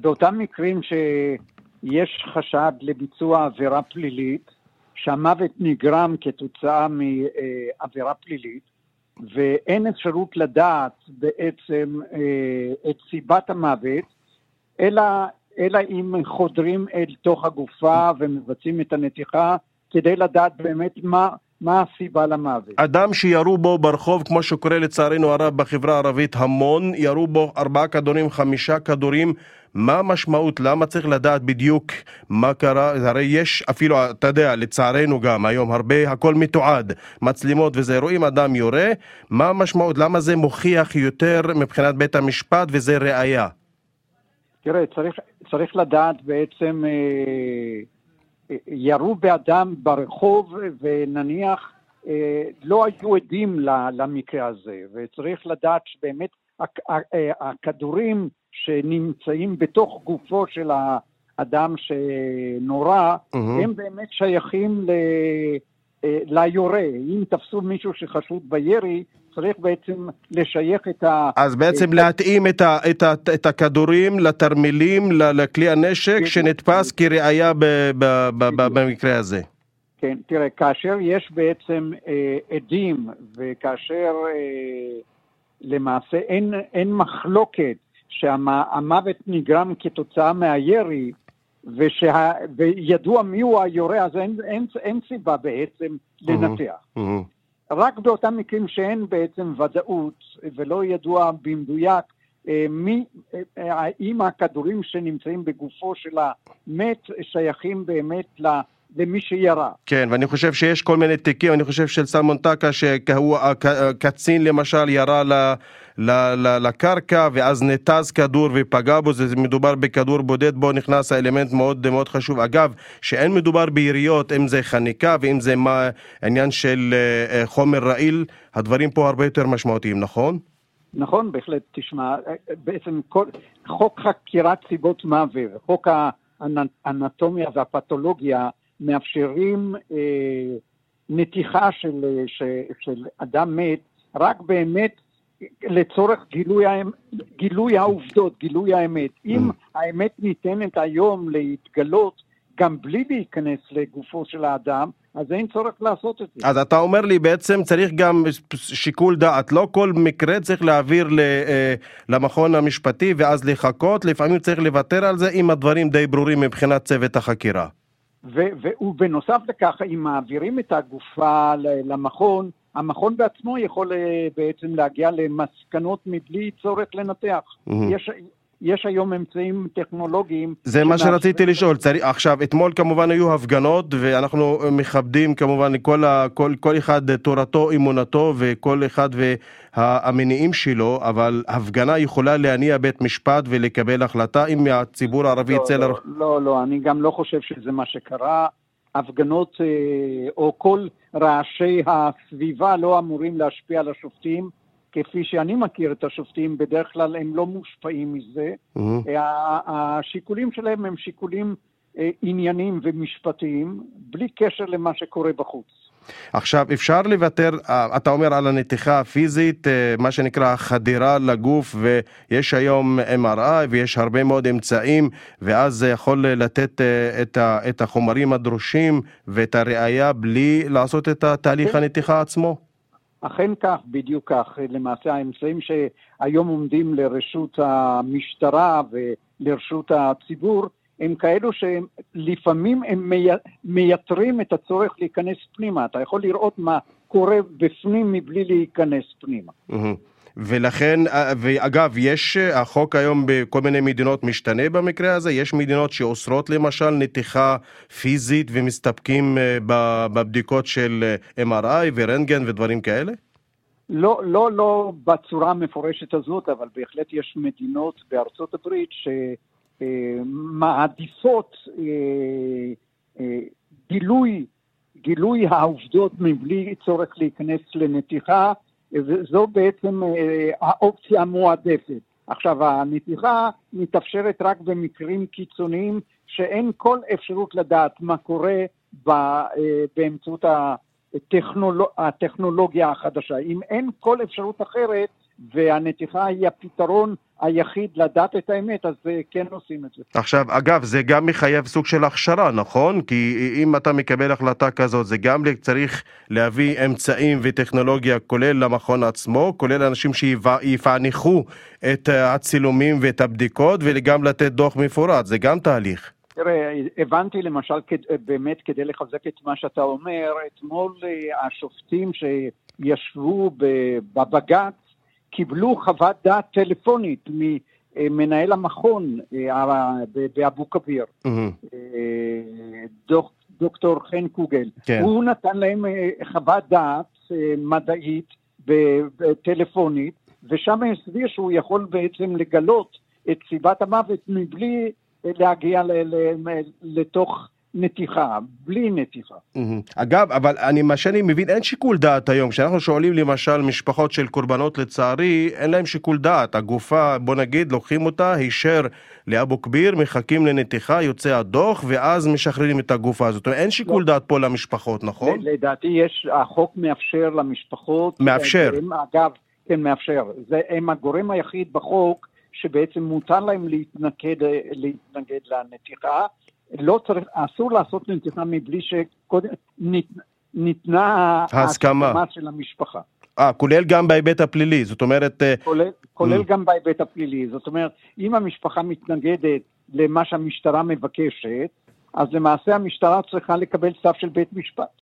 באותם מקרים שיש חשד לביצוע עבירה פלילית, שהמוות נגרם כתוצאה מעבירה פלילית, ואין אפשרות לדעת בעצם את סיבת המוות, אלא אם חודרים אל תוך הגופה ומבצעים את הנתיחה, כדי לדעת באמת מה הסיבה למוות. אדם שירו בו ברחוב, כמו שקורה לצערנו הרב בחברה הערבית המון, ירו בו 4 כדורים, 5 כדורים, מה המשמעות? למה צריך לדעת בדיוק מה קרה? הרי יש אפילו, אתה יודע, לצערנו גם היום הרבה, הכל מתועד, מצלמות וזה, רואים אדם יורה, מה המשמעות? למה זה מוכיח יותר מבחינת בית המשפט וזה ראיה? תראה, צריך לדעת בעצם, ירו באדם ברחוב ונניח לא היו עדים למקרה הזה, וצריך לדעת שבאמת הכדורים שנמצאים בתוך גופו של האדם שנורא, הם באמת שייכים ליורה. אם תפסו מישהו שחשוד בירי, צריך בעצם לשייך אז בעצם להתאים את הכדורים לתרמילים, לכלי הנשק שנתפס כראיה במקרה הזה. כן, תראה, כאשר יש בעצם עדים, וכאשר למעשה אין מחלוקת שהמוות נגרם כתוצאה מהירי, וידוע מיהו היורה, אז אין סיבה בעצם לנתח. רק באותם מקרים שאין בעצם ודאות, ולא ידוע במדויק האם הכדורים שנמצאים בגופו של המת שייכים באמת למי שירה. כן, ואני חושב שיש כל מיני תיקים, אני חושב של סלמון טקה, שהוא הקצין למשל ירה לקרקע, ואז נתז כדור ופגע בו, זה מדובר בכדור בודד, בו נכנס האלמנט מאוד מאוד חשוב. אגב, שאין מדובר ביריות, אם זה חניקה, ואם זה עניין של חומר רעיל, הדברים פה הרבה יותר משמעותיים, נכון? נכון, בהחלט. תשמע, בעצם חוק חקירת סיבות מוות, חוק האנטומיה והפתולוגיה, מאפשרים נתיחה של אדם מת, רק באמת לצורך גילוי העובדות, גילוי האמת. אם האמת ניתנת היום להתגלות גם בלי להיכנס לגופו של האדם, אז אין צורך לעשות את זה. אז אתה אומר לי בעצם צריך גם שיקול דעת, לא כל מקרה צריך להעביר למכון המשפטי ואז לחכות, לפעמים צריך לוותר על זה אם הדברים די ברורים מבחינת צוות החקירה. ובנוסף לכך, אם מעבירים את הגופה למכון, המכון בעצמו יכול בעצם להגיע למסקנות מבלי צורך לנתח. יש היום אמצעים טכנולוגיים. זה מה שרציתי לשאול. עכשיו, אתמול כמובן היו הפגנות, ואנחנו מכבדים כמובן כל אחד תורתו, אמונתו, וכל אחד והמניעים שלו, אבל הפגנה יכולה להניע בית משפט ולקבל החלטה אם הציבור הערבי יצא לא, אני גם לא חושב שזה מה שקרה. הפגנות או כל רעשי הסביבה לא אמורים להשפיע על השופטים, כפי שאני מכיר את השופטים, בדרך כלל הם לא מושפעים מזה. השיקולים שלהם הם שיקולים ענייניים ומשפטיים, בלי קשר למה שקורה בחוץ. עכשיו, אפשר לוותר, אתה אומר על הנתיחה הפיזית, מה שנקרא חדירה לגוף, ויש היום MRI ויש הרבה מאוד אמצעים, ואז זה יכול לתת את החומרים הדרושים ואת הראייה בלי לעשות את תהליך הנתיחה עצמו? אכן כך, בדיוק כך. למעשה האמצעים שהיום עומדים לרשות המשטרה ולרשות הציבור, הם כאלו שלפעמים הם מייתרים את הצורך להיכנס פנימה. אתה יכול לראות מה קורה בפנים מבלי להיכנס פנימה. ולכן, ואגב, יש החוק היום בכל מיני מדינות משתנה במקרה הזה? יש מדינות שאוסרות למשל נתיחה פיזית ומסתפקים בבדיקות של MRI ורנטגן ודברים כאלה? לא בצורה המפורשת הזאת, אבל בהחלט יש מדינות בארצות הברית שמעדיפות גילוי העובדות מבלי צורך להיכנס לנתיחה, וזו בעצם האופציה המועדפת. עכשיו, הנתיחה מתאפשרת רק במקרים קיצוניים שאין כל אפשרות לדעת מה קורה באמצעות הטכנולוגיה החדשה. אם אין כל אפשרות אחרת, והנתיחה היא הפתרון היחיד לדעת את האמת, אז כן עושים את זה. עכשיו, אגב, זה גם מחייב סוג של הכשרה, נכון? כי אם אתה מקבל החלטה כזאת, זה גם צריך להביא אמצעים וטכנולוגיה, כולל למכון עצמו, כולל אנשים שיפענחו את הצילומים ואת הבדיקות, וגם לתת דוח מפורט, זה גם תהליך. תראה, הבנתי למשל, באמת כדי לחזק את מה שאתה אומר, אתמול השופטים שישבו בבג"ץ, קיבלו חוות דעת טלפונית ממנהל המכון באבו כביר, דוקטור חן קוגל. הוא נתן להם חוות דעת מדעית טלפונית, ושם הסביר שהוא יכול בעצם לגלות את סיבת המוות מבלי להגיע לתוך נתיחה, בלי נתיחה. אגב, אבל מה שאני מבין, אין שיקול דעת היום. כשאנחנו שואלים למשל משפחות של קורבנות, לצערי, אין להם שיקול דעת. הגופה, בוא נגיד, לוקחים אותה, הישר לאבו כביר, מחכים לנתיחה, יוצא הדוח, ואז משחררים את הגופה הזאת. אין שיקול דעת פה למשפחות, נכון? לדעתי החוק מאפשר למשפחות. מאפשר. אגב, כן, מאפשר. הם הגורם היחיד בחוק שבעצם מותר להם להתנגד לנתיחה. לא צריך, אסור לעשות נתיחה מבלי שקודם ניתנה ההסכמה של המשפחה. כולל גם בהיבט הפלילי, זאת אומרת... כולל גם בהיבט הפלילי, זאת אומרת, אם המשפחה מתנגדת למה שהמשטרה מבקשת, אז למעשה המשטרה צריכה לקבל צו של בית משפט.